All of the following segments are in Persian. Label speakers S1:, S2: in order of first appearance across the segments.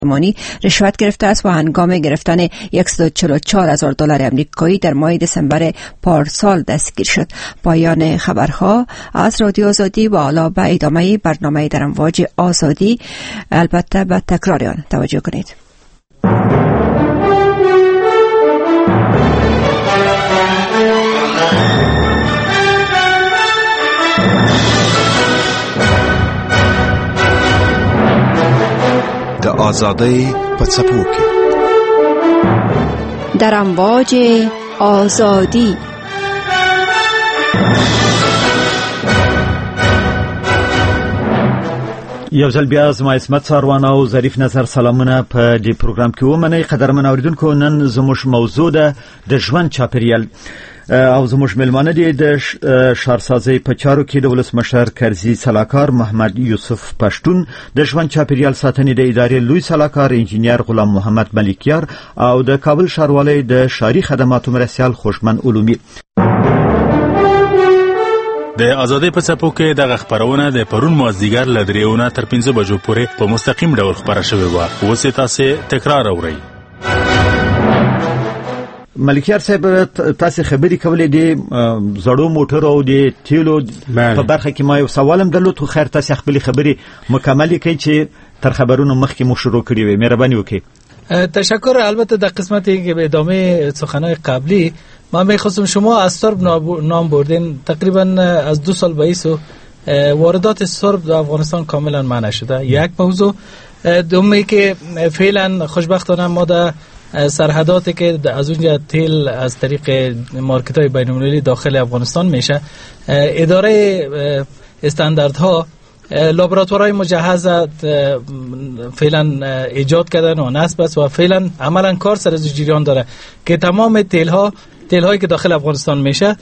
S1: مانی رشوت گرفته است و هنگام گرفتن $144,000 آمریکایی در ماه دسامبر پارسال دستگیر شد. پایان خبرها از رادیو آزادی و حالا به ادامه برنامه در امواج آزادی، البته به تکرار آن توجه کنید.
S2: د آزادی په څپو کې
S1: در امواج آزادی.
S3: یو ځل بیا زما اسمت ساروان او ظریف نظر سلامونه په دې پروګرام کې ومنئ. قدرمن اوریدونکو، نن زموږ موضوع ده د ژوند چاپیریال او زموږ ملمانه دي د شهرسازۍ په چارو کې د ولسمشر کرزي سلاکار محمد یوسف پښتون، د ژوند چاپیریال ساتنې د ادارې لوی سلاکار انجینیر غلام محمد ملکیار او د کابل ښاروالۍ د ښاري خدماتو مرستیال خوشمن علومي.
S4: د آزادۍ په څپو کې دغه خبرونه د پرون مازدیګر له 3 تر 5 بجو پورې په مستقیم ډول خبره شوې وه. اوس یې تاسې تکرار اورئ.
S3: ملکیار صاحب، تاسو خبرې کولې د زړو موټر او د تیلو په برخه کې. ما یو سوالم درلود، خو خیر تاسو خپل خبرې مکمل کړئ چې تر خبرونو مخکې مو شروع کړې وي. مهرباني وکړئ.
S5: تشکر. البته در قسمتی که به ادامه سخنهای قبلی من میخواستم، شما از سرب نام بردین. تقریبا از 2 سال بعد واردات سرب در افغانستان کاملا منع شده. یک موضوع. دومی که فعلا خوشبختانه ما در سرحداتی که از اونجا تیل از طریق مارکت های بین المللی داخل افغانستان میشه، اداره استانداردها لابراتوارهای مجهز فعلا ایجاد کردن و نصب است و فعلا عملا کار سر از جریان داره که تمام تیل‌هایی که داخل افغانستان میشه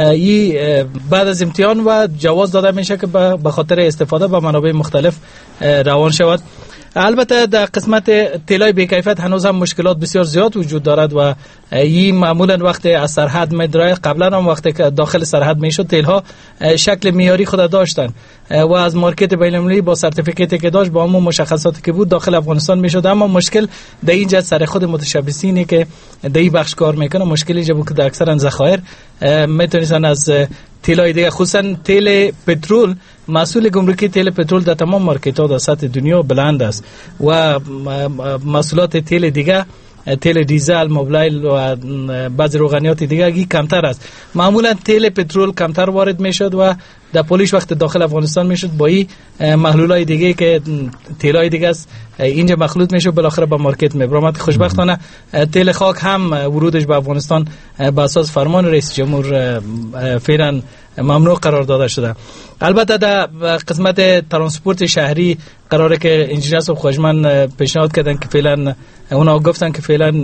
S5: بعد از امتحان و جواز داده میشه که به خاطر استفاده به منابع مختلف روان شود. البته در قسمت تیلای بی‌کیفیت هنوز هم مشکلات بسیار زیاد وجود دارد و این معمولا وقتی از سرحد می‌درآید، قبلا هم وقتی که داخل سرحد میشد تیل‌ها شکل معیاری خود داشتن و از مارکت بین‌المللی با سرتیفیکاتی که داشت با همون مشخصاتی که بود داخل افغانستان میشد. اما مشکل در اینجا سر خود متشبثینی که در این بخش کار میکنه مشکلی اینجا بود که در اکثرا ذخایر میتونستن از تیلای دیگه، خصوصا تیل پترول، مسئول گمرکی تیل پترول در تمام مارکت‌ها در سطح دنیا بلند است و محصولات تیل دیگه، تیل دیزل، موبایل و بعضی روغنیات دیگه کمتر است. معمولا تیل پترول کمتر وارد میشد و در پولیش وقت داخل افغانستان میشد با این محلولای دیگه که تیلای دیگه است اینجا مخلوط میشه، بالاخره به مارکت میبرد. خوشبختانه تیل خاک هم ورودش به افغانستان به اساس فرمان رئیس جمهور فعلا ممنوع قرار داده شده. البته در قسمت ترانسپورت شهری قراره که انجینیر صاحب خوشمن پیشنهاد کردن که فعلا اونا گفتن که فعلا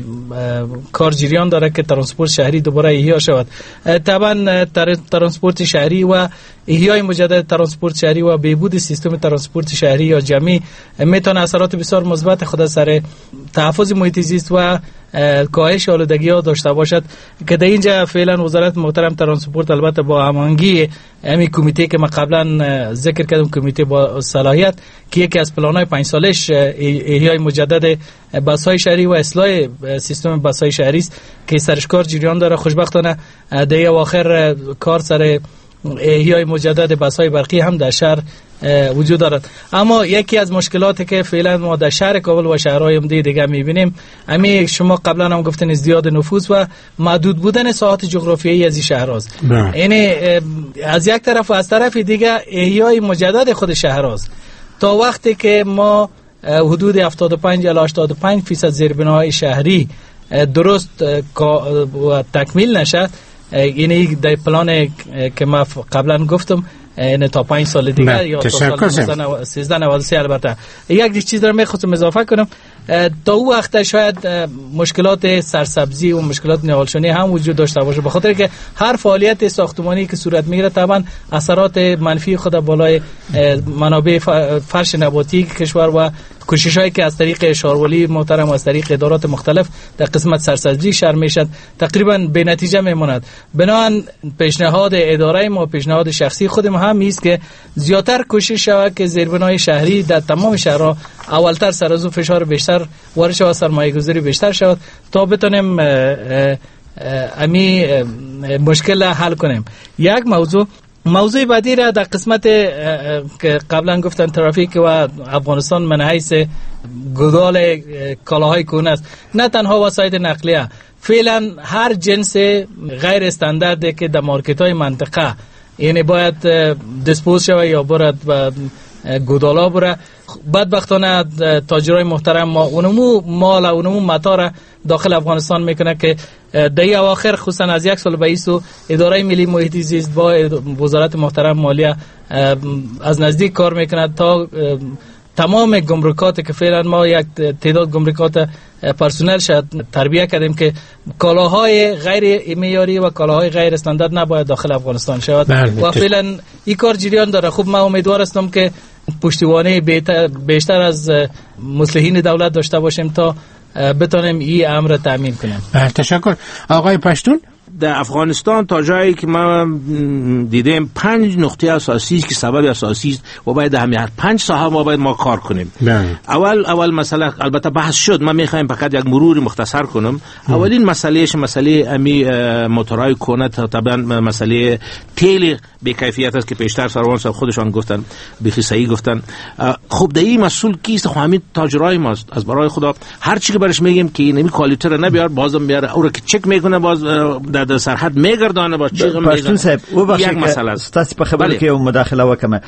S5: کار جریان داره که ترانسپورت شهری دوباره احیا شود. طبعا ترانسپورت شهری و احیای مجدد ترانسپورت شهری و بهبود سیستم ترانسپورت شهری یا جمعی میتونه اثرات بسیار مثبت خود سر تحفظ محیط زیست و کاهش آلودگی ها داشته باشد که در اینجا فعلا وزارت محترم ترانسپورت البته با هماهنگی همین کمیته که ما قبلا ذکر کردم، کمیته با صلاحیت که یکی از پلان‌های 5 سالش احیای مجدد بس‌های شهری و اصلاح سیستم بس‌های شهری است که سرش کار جریان داره. خوشبختانه در اواخر کار سر احیای مجدد بس‌های برقی هم در شهر وجود دارد. اما یکی از مشکلاتی که فعلا ما در شهر کابل و شهرهای دیگه می‌بینیم، همین شما قبلا هم گفتین ازدیاد نفوس و محدود بودن ساحات جغرافیایی از این شهرهاست. یعنی از یک طرف و از طرف دیگه احیای مجدد خود شهرهاست. تا وقتی که ما حدود 75 الی 85% زیربناهای شهری درست و تکمیل نشد، یعنی در پلان که ما قبلا گفتم این تا 5 سال دیگه یا تا سال 1393 البته یک چیز دارم میخواستم اضافه کنم. تا او وقت شاید مشکلات سرسبزی و مشکلات نهالشانی هم وجود داشته باشه، به خاطر که هر فعالیت ساختمانی که صورت میگیره طبعا اثرات منفی خود بالای منابع فرش نباتی کشور و کوشش‌هایی که از طریق شارولی محترم و از طریق ادارات مختلف در قسمت سرسبزی شهر میشد تقریبا به نتیجه میماند. بنابراین پیشنهاد اداره ما، پیشنهاد شخصی خود ما هم است که زیاتر کوشش شود که زیربنای شهری در تمام شهرها اولتر سر از فشار بیشتر وارد شود، سرمایه‌گذاری بیشتر شود تا بتونیم امی مشکل حل کنیم. یک موضوع بعدی را در قسمت که قبلا گفتن ترافیک و افغانستان من حیث گدال کالاهای کهنه است، نه تنها وسایل نقلیه، فعلا هر جنس غیر استاندارد که در مارکت های منطقه یعنی باید دیسپوز شود یا برد و گدالا بره، بدبختانه تاجرای محترم ما اونمو مال و اونمو متا را داخل افغانستان میکنه که در اواخر خصوصا از یک سال بعد اداره ملی محیط زیست با وزارت محترم مالیه از نزدیک کار میکنه تا تمام گمرکات که فعلا ما یک تعداد گمرکات پرسنل شد تربیت کردیم که کالاهای غیر معیاری و کالاهای غیر استاندارد نباید داخل افغانستان شود و فعلا این کار جریان داره. خوب من امیدوار هستم که پشتیبانی بیشتر از مصلحین دولت داشته باشیم تا بتونیم این امر تامین کنیم.
S6: تشکر. آقای پشتون،
S7: در افغانستان تا جایی که ما دیدیم 5 نقطه اساسی که سبب اساسی است و باید همین 5 ساحه ما کار کنیم. اول مسئله البته بحث شد، من میخوایم فقط یک مرور مختصر کنم. اولین مسئله امی موتورهای کهنه طبعا مسئله تیل بی کیفیت است که پیشتر سروان صاحب خودشان گفتن، بخی صحیح گفتن. خب در این مسئول کیست؟ خب همین تاجرای ماست. از برای خدا هر چی که برش میگیم که نمی کوالیتی رو نبیار، بازم میاره او رو که چک میکنه، باز در سرحد میگردانه، با چیزم
S3: پشتون صاحب یک مسئله است. تاسو په خبره کې مداخله وکم.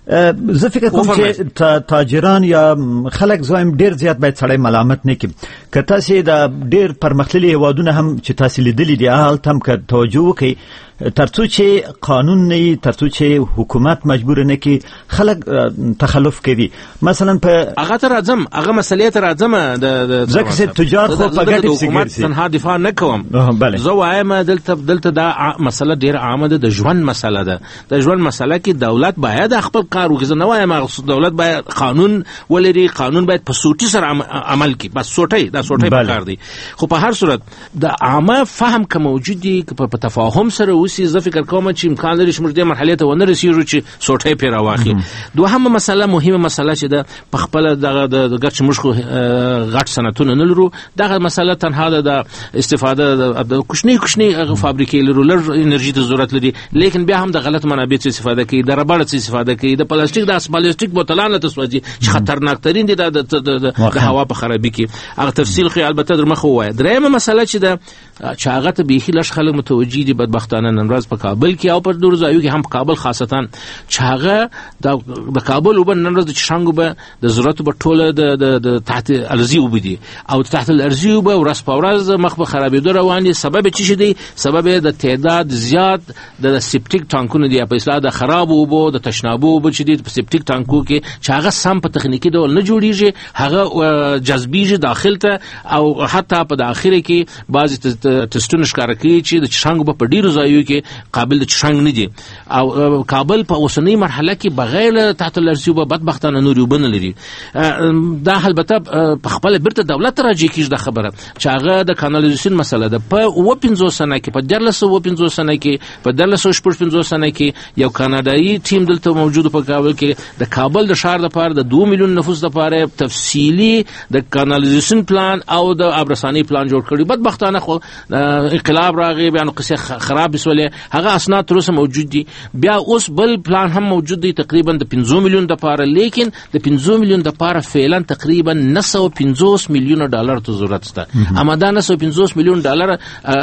S3: زه فکر کوم چې تاجران یا خلک زایم ډیر زیات باید سړی ملامت نه کړي. که تاسو د ډیر پرمختللي هیوادونه هم چې تاسو لیدلې دي حالت هم که توجه وکړي، ترڅو چې قانون نه، ترڅو چې حکومت مجبور نه کی خلک تخلف کوي. مثلا په
S7: هغه تر اعظم هغه مسلې تر اعظم د
S3: ځکه چې تجار خو په ګټه
S7: حکومت تنها دفاع نه کوم. زه وایم دلته دا مسله ډیر عامه ده، د ژوند مسله ده. د ژوند مسله کې دولت باید خپل کار وکړي. نه وایم دولت باید قانون ولري، قانون باید په سوټي سره عمل کوي، بس سوټي په کار دی. خو په هر صورت د عامه فهم که موجود دی که په تفاهم سره اوسي، زه فکر کوم چې امکان لري چې موږ دې مرحله ته ونه رسیږو چې سوټي پې راواخلي. دوهمه مسله، مهمه مسله چې ده په خپله دغه د ګټ چې موږ خو غټ صنعتونه نه لرو، دغه مسله تنها د استفاده د کوچني فابریکې لرو، لږ انرژي ته ضرورت لري، لیکن بیا هم د غلط منابع څخه استفاده کوي، د ربړ څخه استفاده کوي، د پلاستیک بوتلانو ته سوځي چې خطرناک ترين دي د هوا په خرابي کې. هغه تفصیل خو البته در مخه وای. درېمه مسله چې ده چې هغه ته به خلک خلک متوجي دي بدبختانه نن ورځ په کابل کې او په نور ځایو کې هم په کابل خاصتا چې هغه د کابل وب نن ورځ د شنګو به د ضرورت په ټوله د تحت الارضي وبدي او تحت الارضي وب ورځ په ورځ مخ په خرابېدو رواني. سبب چې دی سبب د تعداد زیات د سپټیک ټانکونو دی په اصطلاح د خراب وبو د تشنابو وب چې دی په سپټیک ټانکو کې چې هغه سم په تخنیکی ډول نه جوړیږي، هغه جذبیږي داخل ته او حتی په داخله کې بعضی تستونه ښکار کوي چې د چشنګ په ډیرو ځایو کې قابل د چشنګ نه دي او کابل په اوسنۍ مرحله کې بغیر تحت الارضي وب بدبختانه نور وبنه لري. دا البته په خپل برته دولت راځي کیږي د خبره چې هغه د کانالیزیشن مسله ده. په 15 سنه کې په 15 سنه کې په 15 سنه کې یو کاناډایي ټیم دلته موجود په کابل کې د کابل د ښار لپاره د 2 میلیون نفوس لپاره تفصیلی د کانالیزیشن پلان او د ابرسانی پلان جوړ کړی. بدبختانه خو انقلاب راغی، بیا نو قصه خراب شولې، هغه اسناد تر اوسه موجود دي. بیا اوس بل پلان هم موجود دی تقریبا د 15 میلیون لپاره، لیکن د 15 میلیون لپاره فعلا تقریبا 950 میلیون ډالر ته ضرورت شته. اما دا 950 میلیون ډالر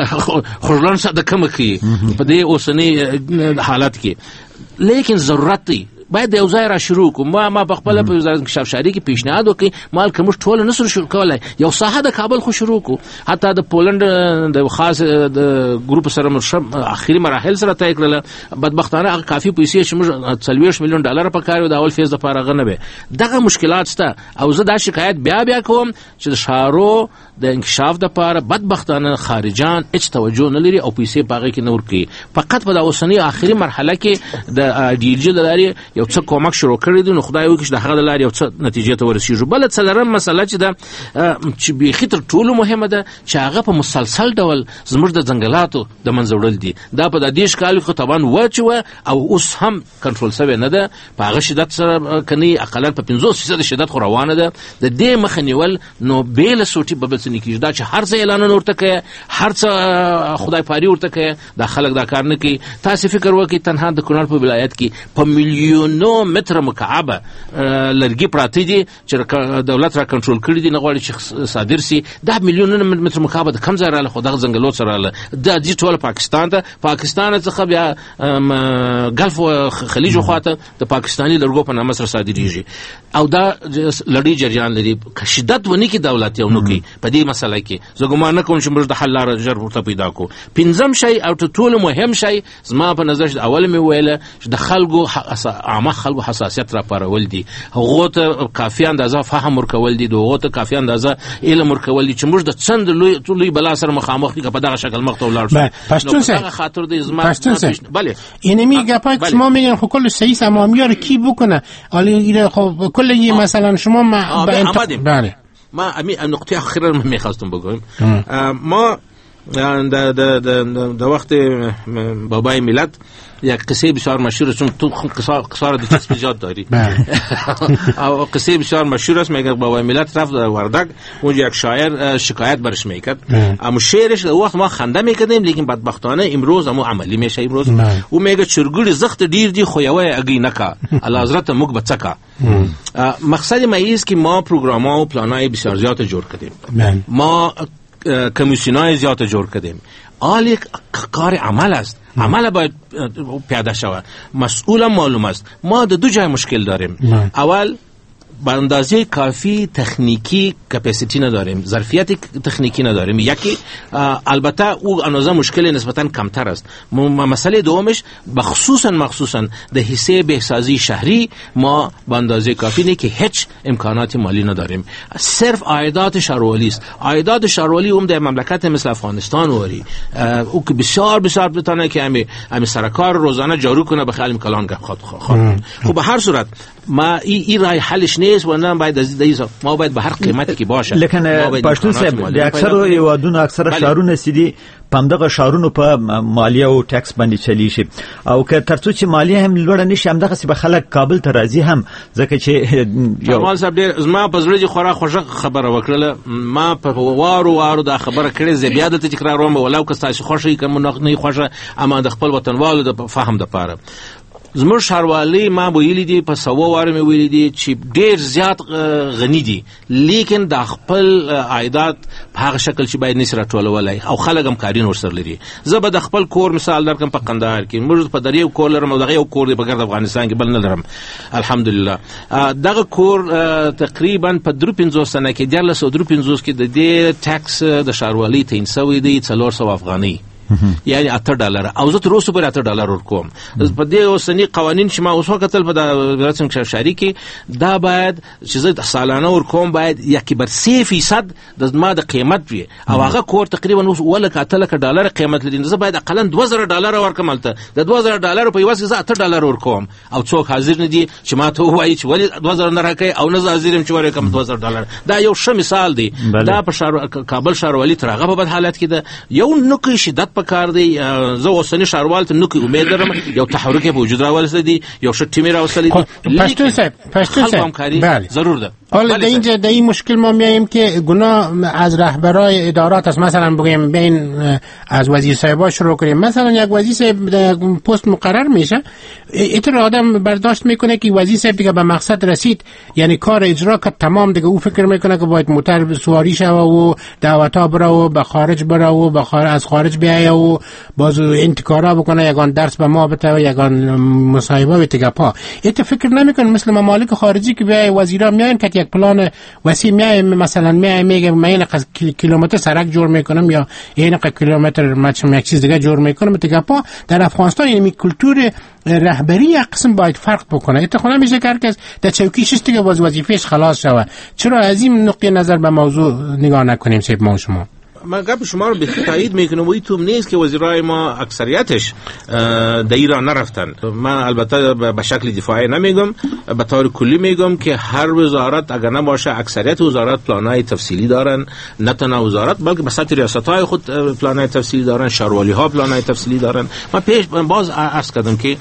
S7: خورلان څه د کم کوي په دې اوسنۍ حالت کې، لیکن ضرورت دی باید یو ځای را شروع کوم. ما په خپل په وزارت انکشاف شهري کې پیشنهاد وکړ مال کوم ټول نه سره شروع کولای، یو ساحه د کابل خو شروع کو، حتی د پولند د خاص د ګروپ سره اخیری مراحل سره طی کړل. بدبختانه هغه کافي پیسې چې موږ 40 میلیون ډالر په کار د اول فیز لپاره غنه به دغه مشکلات شته. او زه دا شکایت بیا کوم چې د شارو د انکشاف د لپاره بدبختانه خارجان هیڅ توجه نه لري او پیسې پاغه کې نور کوي. فقط په د اوسنۍ اخیری مرحله کې د ایډیولوژي د لارې یو څه کومک شروع کړی دی، نو خدای وکړي چې د هغه د لارې یو څه نتیجې ته ورسیږو. بل څلورم مسله چې دا چې بیخي تر ټولو مهمه ده چې هغه په مسلسل ډول زموږ د ځنګلاتو د منځه وړل دي. دا په د دېرش کال کې طبعا وچ و او اوس هم کنټرول شوی نه ده، په هغه شدت سره کني اقلا په 50% شدت خو روانه ده. د دې مخه نیول نو بیل سوټي ببل څه نکیږي، دا چې هر څه اعلان ورته کوي، هر څه خدای پاري ورته کوي، دا خلک دا کار نه کوي. تاسو فکر وکړئ تنها د کونړ په ولایت کې په میلیونو متر مکعب لرګي پراته دي چې دولت را کنټرول کړی دي، نه غواړي چې صادر سي. دا میلیونونه متر مکعب د کم ځای رااله، خو دغه ځنګلات سره رااله، دا دي ټول پاکستان ته، پاکستان څخه بیا ګلف خلیج خواته د پاکستاني لرګو په نامه سره صادریږي، او دا لړۍ جریان لري. شدت ونی کې دولت یو نو کوي په دې مسله کې. زه ګمان نه کوم چې موږ د حل لاره ژر ورته پیدا کو. پنځم شی او ټول مهم شی زما په نظر اول مې ویل چې د خلکو عامه خلکو حساسیت را پارول دي، هغه ته کافي اندازه فهم ورکول دي، هغه ته کافي اندازه علم ورکول دي چې موږ د څند لوی بلا سره مخامخ دي په دغه شکل مخ ته ولاړ شو.
S6: پښتون سره
S7: خاطر دې زما
S6: بله اینه میگه پاک شما میگن خب کل صحیح تمامی رو کی بکنه، حالا خب کل مثلا شما
S7: بله ما نقطه اخیره من میخواستم بگم. ما در وقت بابای ملت یک قصه بسیار مشهور، چون تو قصه را دلچسبی زیاد داری او قصه بسیار مشهور است. میگه بابای ملت رفت در وردک، اونجا یک شاعر شکایت برش میکرد، اما شعرش در وقت ما خنده میکردیم، لیکن بدبختانه امروز اما عملی میشه. امروز او میگه چرګړي زخت ډیر دی خو یوه اگی نکا الله حضرت موږ بچکا. مقصد ما ایست که ما پروگرام ها و پلان های بسیار زیاد جور کردیم، ما کمیسیونای زیاد جور کردیم. آل کار عمل است، عمل باید پیاده شود، مسئول معلوم است. ما دو جای مشکل داریم. اول به اندازه کافی تکنیکی کپاسیتی نداریم، ظرفیت تکنیکی نداریم. یکی البته او اندازه مشکل نسبتا کمتر است. مسئله دومش مخصوصا در حصه بهسازی شهری ما به اندازه کافی نه که هیچ امکانات مالی نداریم. صرف عایدات شهروالی است. عایدات شهروالی هم در مملکت مثل افغانستان وری او که بسیار بتونه که همین سرکار روزانه جارو کنه به خیال کلان خود. خب به هر صورت ما این راه حلش نیست و نه باید از ما باید به هر قیمتی که باشه.
S3: لیکن پښتون صاحب د اکثر یوادونو اکثر شهرونه سیدي پمدغه شهرونو په مالیه او ټیکس باندې چلی شي، او که ترڅو چې مالیه هم لوړ نشي همدغه سی به خلک کابل ته راځي هم، ځکه چې
S7: جمال صاحب ډیر زما په زړه خورا خوشا خبره وکړه. ما په وارو دا خبره کړې، زیاده تکراروم ولو که تاسو خوشی کوم نه خوشا، اما د خپل وطنوالو د فهم د پاره زموږ شهروالي ما ویلي دي په سوه واره مې ویلي دي چې ډېر زیات غني دي، لیکن د خپل عایدات په هغه شکل چې باید نشي راټولولی او خلک هم کارین ورسره لري. زه به د خپل کور مثال درکم په قندهار کې موږ په دریو کور لرم او دغه یو کور دی په ګرد افغانستان کې بل نه لرم الحمدلله. دغه کور تقریبا په 53 سنه کې 1953 کې د دې ټیکس د شهروالي تعیین شوی دی 400 افغانۍ، یعنی $8 او زه تر اوسه پورې $8 ورکوم. په دې اوسنی قوانین چې ما اوس وکتل په د رسم شهري کې دا باید چې زه سالانه ورکوم باید 1% د ما د قیمت وي، او هغه کور تقریبا اوس $8 قیمت لري. زه باید اقلا $2000 ورکوم. البته د $2000 په یوه زه $8 ورکوم، او څوک حاضر نه دي چې ما ته وایي چې ولې $2000 نه راکړي او نه حاضر يم چې ورکوم $2000. دا یو ښه مثال دی. دا په کابل شهروالي تر هغه په بد حالت کې ده. یو نوکي شدت کار دی. زه اوسنی شهروال ته نوکي امید لرم یو تحرک په وجود راوستل دي، یو ښه ټیم راوستل دي.
S6: پښتون صاحب
S7: بله ضرور ده.
S6: حالا در اینجا در این مشکل ما میاییم که گناه از رهبرای ادارات است. مثلا بگیم بین از وزیر صاحبا شروع کنیم، مثلا یک وزیر صاحب در پست مقرر میشه، اینطور آدم برداشت میکنه که وزیر صاحب دیگه به مقصد رسید، یعنی کار اجرا کرد تمام، دیگه او فکر میکنه که باید موتر سواری شوه و دعوتا بره و به خارج بره و از خارج بیایه و باز انتکارا بکنه، یگان درس به ما بده و یگان مصاحبه و تگپا. اینطور فکر نمیکنه مثل ممالک خارجی که بیای وزیرا میاین که یک پلان وسیع میای، مثلا میگه من این کیلومتر سرک جور میکنم یا این کیلومتر مچم یک چیز دیگه جور میکنم. تگپا در افغانستان یعنی کلتور رهبری یک قسم باید فرق بکنه. اتخاذ میشه که هر کس در چوکی شسته که باز وظیفهش خلاص شوه. چرا از این نقطه نظر به موضوع نگاه نکنیم سیب ما و شما؟
S7: من گپ شما رو به تایید میکنم و ایتون نیست که وزیرای ما اکثریتش در ایران نرفتن. من البته به شکل دفاعی نمیگم، به طور کلی میگم که هر وزارت اگر نباشه اکثریت وزارت پلانای تفصیلی دارن، نه تنها وزارت بلکه به سطح ریاست‌های خود پلانای تفصیلی دارن، شهروالی‌ها پلانای تفصیلی دارن. من پیش باز عرض کردم که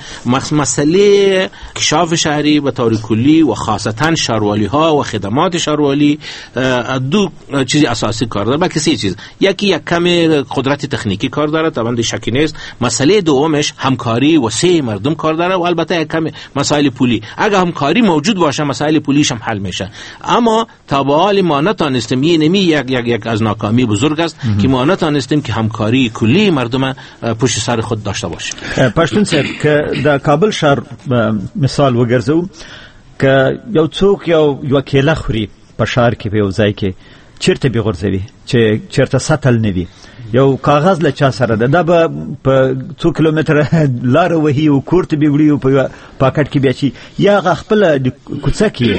S7: مسئله کشاف شهری به طور کلی و خاصتا شهروالی‌ها و خدمات شهروالی دو چیز اساسی کار داره، بلکه سه چیز. یکی یک کم قدرت تکنیکی کار داره، طبعا شکی نیست. مسئله دومش همکاری وسیع مردم کار داره و البته یک کم مسائل پولی. اگر همکاری موجود باشه مسائل پولیش هم حل میشه. اما تا به حال ما نتونستیم، یک از ناکامی بزرگ است که ما نتونستیم که همکاری کلی مردم پشت سر خود داشته باشه.
S3: پښتون صاحب که د کابل شهر مثال وګرځو که یو څوک یو کېله خوري په شهر کې په یو ځای کې چیرته به غورځوي چې چیرته ساتل نه وي، یو کاغذ له چا سره ده به په 2 کیلومتر لار وهي او کوړت به وړي په پاکټ کې بیا یا خپل کوڅه کې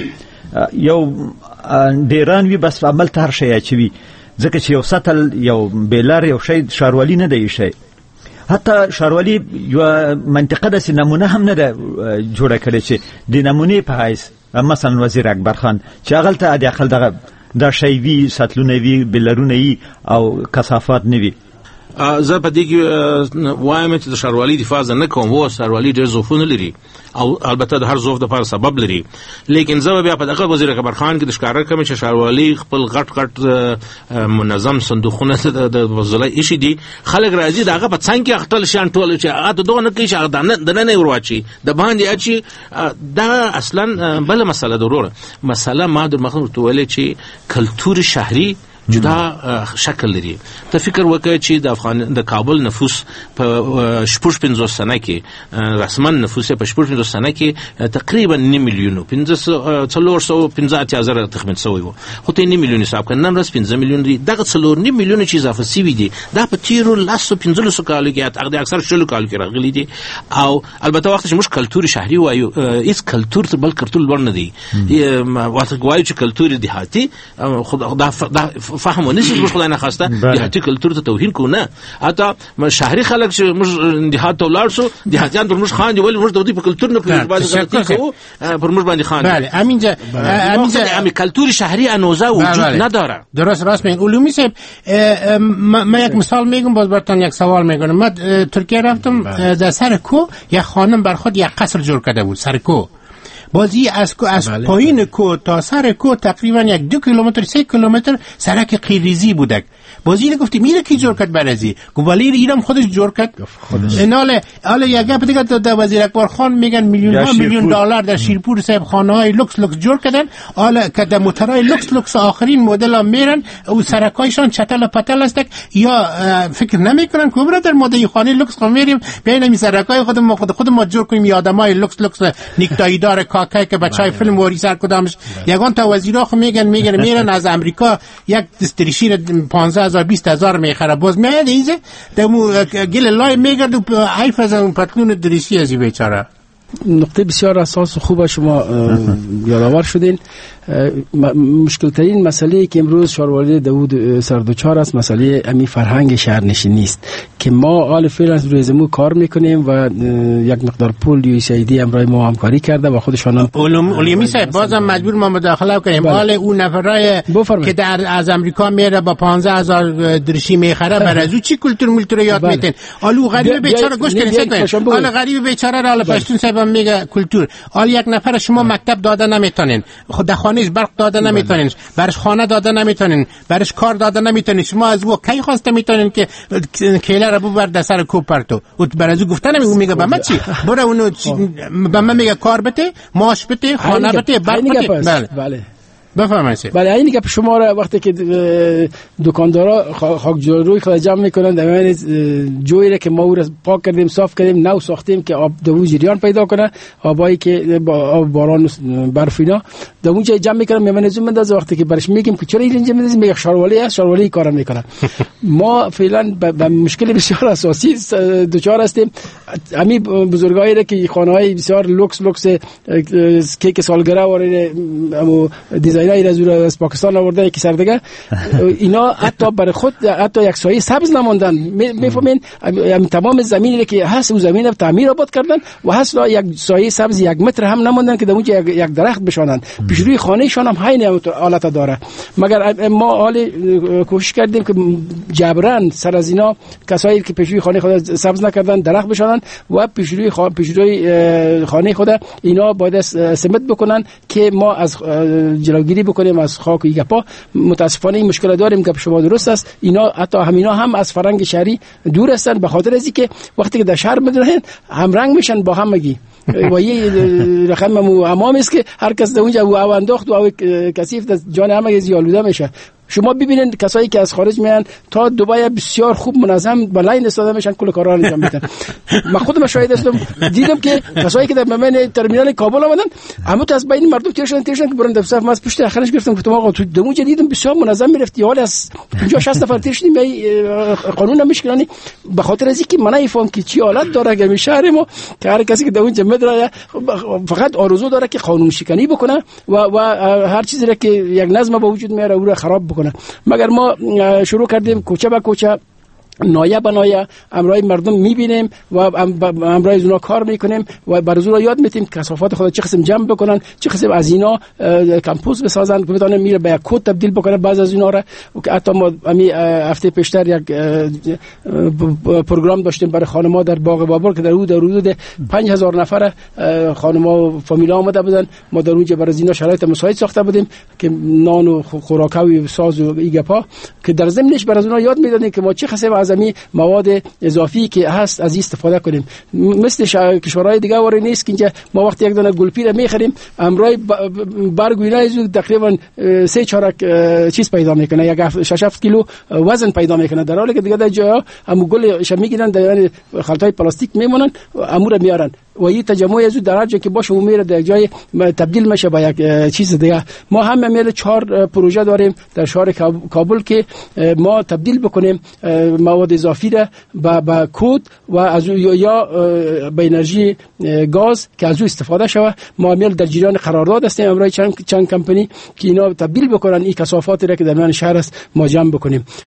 S3: یو ډیران وي بس عمل ته هر شي اچوي، ځکه چې یو ساتل یو بیلار یو شی شاروالی نه دی شي. حتی شاروالی یو منطقه د نمونه هم نه ده جوړه کړې چې د نمونه په حیث مثلا وزیر اکبر خان چې هغه ته د خپل دغه دا شی وی ساتلونه وی بلرونه وی او کثافات نه وی.
S7: زه په دې کې وایم چې د شهروالی دفاع نه کوم، و شهروالی ډېر ظروفونه لري او البته د هر ظرف د لپاره سبب لري، لیکن زه بیا په دغه وزیر اکبر خان کې د ښکارا کوم چې شهروالی خپل غټ منظم صندوقونه د وزلای ایشي دي، خلک راځي دغه په څنګه کې خپل شان ټول چې هغه دغه نه کوي چې هغه د نه ورواچي د باندې اچي. دا اصلا بل مسله ضروره مسله ما د مخه ورته ویل چې کلتور شهري جدا شکل لري. ته فکر وکړه چې د کابل نفوس په 15 سنه کې رسما نفوس په 15 سنه کې تقریبا 9 میلیون 450,000 تخمین شوی وو، خو ته 9 میلیون حساب کړه نن ورځ 15 میلیون دي. دغه 4 میلیون چې اضافه شوی دي دا په تیرو 15 کالو کې اکثر شلو کالو کې راغلي دي. او البته وخت چې موږ کلتور شهري وایو، هیڅ کلتور ته بل کلتور ور نه دی. وخت وایو چې کلتور دیهاتي خدا فهم ونشي موږ خدای نه خواسته دیهاتي کلتور ته توهین کو نه. حتی شهري خلک چې موږ دیهات ته ولاړ شو دیهاتيان پر موږ خان دي ولې موږ د دې په کلتور نه پوهیږو، بعض غلطي کوو پر موږ باندې خان.
S6: بله همینجا
S7: کلتور شهری انوزه وجود نداره.
S6: درست راست میگن. علومی صاحب من یک مثال میگم باز براتون یک سوال میکنم. من ترکیه رفتم، در سر کو یک خانم بر خود یک قصر جور کرده بود سر کو. بازی از پایین کو تا سر کو تقریبا یک 2 کیلومتر 3 کیلومتر سرک قیریزی بودک. بازی گفتی میره کی جور کرد برازی گفت ولی اینم خودش جور کرد. حالا یک گپ دیگه در وزیر اکبر خان میگن میلیون دلار در شیرپور صاحب خانه‌های لوکس جور کردن. حالا که در موتورهای لوکس آخرین مدل ها میرن او سرکایشان چتل پتل است یا فکر نمیکنن که برادر ما در خانه لوکس خو میریم بین این سرکای خود ما جور کنیم یا آدمای لوکس نیکتایی دار کاکای که بچهای فیلم وری سر کدامش یگان تا وزیرا خو میگن میرن از امریکا یک دستریشی 15,000 20,000 میخره باز میاد اینجا دمو گل لای میگرد و حیف از اون پتلون دریشی ازی بیچاره.
S8: نقطه بسیار اساس و خوب شما یادآور شدین. مشکل ترین مسئله که امروز شهروالی داوود سردوچار است مسئله امی فرهنگ شهرنشینی است که ما حال فعلا روی زمین کار میکنیم و یک مقدار پول USAID امرای ما همکاری کرده و خودشان هم
S6: علومی صاحب بازم مجبور ما مداخله کنیم. حال اون نفرای که از امریکا میره با 15,000 درشی میخره برازو چی کلتور یاد میتن. حالا غریب بیچاره گوش کنید. حالا غریب بیچاره را پشتون صاحب میگه کلتور. حالا یک نفر شما مکتب داده نمیتونین، خود خانه‌اش برق داده نمیتونین، برش خانه داده نمیتونین، برش کار داده نمیتونین. شما از او کی خواسته میتونین که کیله رو ببر در سر کوپرتو و برازو گفتن او میگه به من چی برو اونو به من میگه کار بده، معاش بده، خانه بده، برق بده.
S8: بله
S6: بفرمایید.
S8: بله اینی که شما را وقتی که دکاندارا خاک روی خود جمع میکنن در میان جویی را که ما او را پاک کردیم صاف کردیم نو ساختیم که آب دو جریان پیدا کنه، آبایی که آب باران برف اینا در اونجا جمع میکنن میمن زوم انداز. وقتی که برش میگیم که چرا اینجا میذاریم میگه شهروالی است، شهروالی کار میکنه. ما فعلا به مشکل بسیار اساسی دچار هستیم. همین بزرگایی را که خانه‌های بسیار لوکس کیک سالگرد و دیزاینر از پاکستان آورده که سردگه اینا حتی برای خود حتی یک سایه سبز نموندن. میفهمین تمام زمینی که هست او زمین رو تعمیر آباد کردن و هست یک سایه سبز 1 متر هم نموندن که در اونجا یک درخت بشانن. پیشروی خانهشان هم همین حالت داره. مگر ما حال کوشش کردیم که جبران سر از اینا کسایی که پیشروی خانه خود سبز نکردن درخت بشانن و پیشروی خانه خود اینا باید سمت بکنن که ما از جلوگیری بکنیم از خاک و گپا. متاسفانه این مشکل داریم که شما درست است. اینا حتی همینا هم از فرهنگ شهری دور هستن به خاطر از اینکه وقتی که در شهر بدرن هم رنگ میشن با همگی و یه رقم امام است که هر کس در اونجا او انداخت و کثیف جان همه زیالوده میشه. شما ببینید کسایی که از خارج میان تا دبی بسیار خوب منظم با لاین استفاده میشن، کل کارا رو انجام میدن. من خودم شاهد هستم، دیدم که کسایی که در ممن ترمینال کابل آمدن همه از بین مردم تیر شدن که برن دفتر ما از پشت اخرش گرفتم گفتم آقا تو دمو جدیدم بسیار منظم میرفتی، حالا از 50-60 نفر تیر شدیم قانون نمیشکنانی. به خاطر از اینکه من نفهم که چی حالت داره که شهر ما که هر کسی که در اونجا مدرا فقط آرزو داره که قانون شکنی بکنه و هر چیزی را که یک نظم به وجود میاره او را خراب بکنه. مگر ما شروع کردیم کوچه به کوچه، نایه به نایه امرای مردم میبینیم و امرای اونا کار میکنیم و برای اونا یاد میتیم کثافات خود چه قسم جمع بکنن، چه قسم از اینا کمپوست بسازن که بتونن میره به کد تبدیل بکنن بعض از اینا را. که حتی ما هفته پیشتر یک پروگرام داشتیم برای خانم‌ها در باغ بابر که در حدود 5000 نفر خانم‌ها و فامیلا آمده بودن. ما در اونجا برای اینا شرایط مساعد ساخته بودیم که نان و خوراکوی ساز و ایگپا که در ضمنش برای اونا یاد میدادیم که ما چه قسم از مواد اضافی که هست از استفاده کنیم. مثل کشورهای دیگه وری نیست که اینجا ما وقتی یک دانه گلپی را میخریم امرای برگ و اینا تقریبا 3-4 چیز پیدا میکنه، یک 6-7 کیلو وزن پیدا میکنه، در حالی که دیگه در جاها هم گلش میگیرن در خلطای پلاستیک میمونن امور میارن و این تجمع از درجه که باشه میره در جای تبدیل میشه به یک چیز دیگه. ما هم میل 4 پروژه داریم در شهر کابل که ما تبدیل بکنیم مواد اضافی را به کود و از یا به انرژی گاز که از او استفاده شود. ما میل در جریان قرارداد هستیم امروز چند کمپانی که اینا تبدیل بکنن این کثافات را که در میان شهر است ما جمع بکنیم.